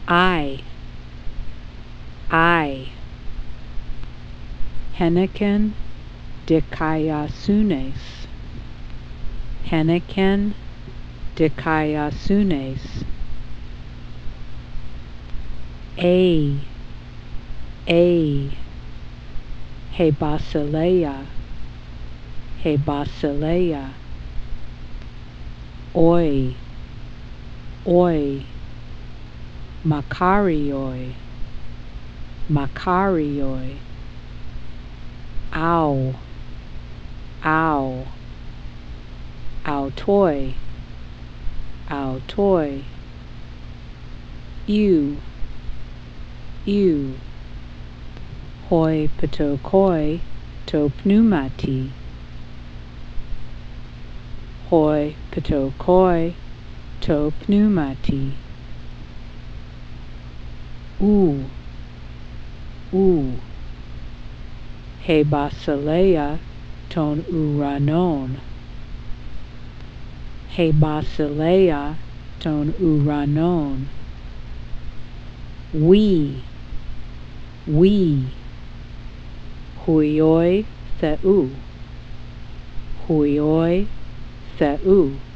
I Henneken dikayasunes. Henneken dikayasunes. A He basileia. He basileia. Oi Makarioi. Makarioi. Ow Autoi. Autoi. Eu Hoi patokoi to pneumati. Hoi patokoi to pneumati. He basileia ton uranon. He basileia ton uranon. We Huioi theu. Huioi theu.